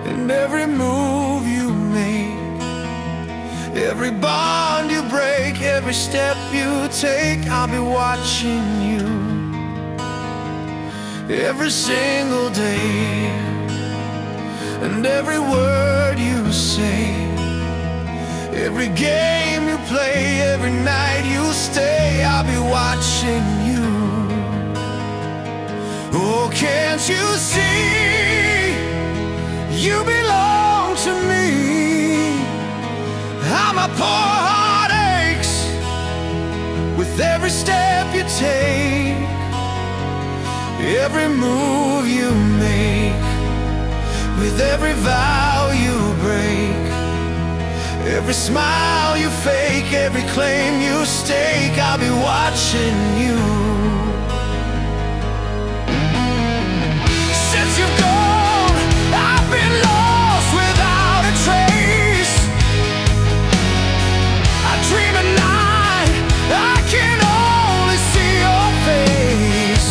And every move you make, every bond you break, every step you take, I'll be watching you every single day. And every word you say, every game you play, every night you stay, I'll be watching you. Oh, can't you see, you belong to me? How my poor heart aches with every step you take, every move you make, with every vow you break, every smile you fake, every claim you stake, I'll be watching you. Since you've gone, I've been lost without a trace. I dream at night, I can only see your face.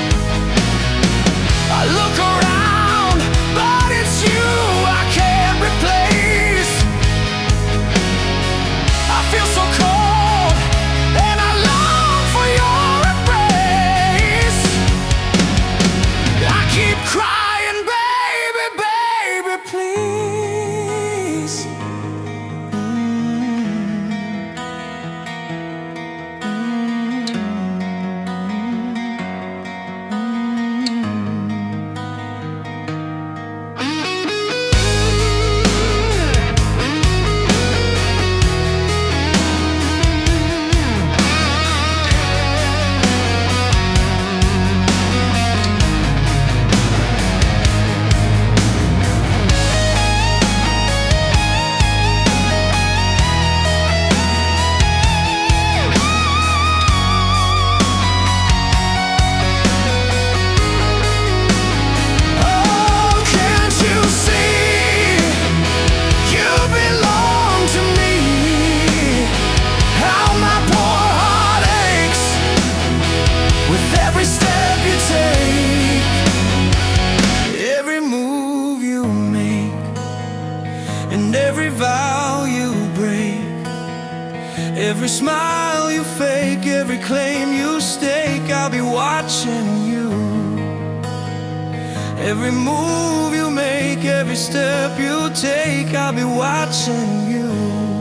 I look around, but it's you I can't replace. I feel so cold, and I long for your embrace. I keep crying, baby, baby, please. And every vow you break, every smile you fake, every claim you stake, I'll be watching you. Every move you make, every step you take, I'll be watching you.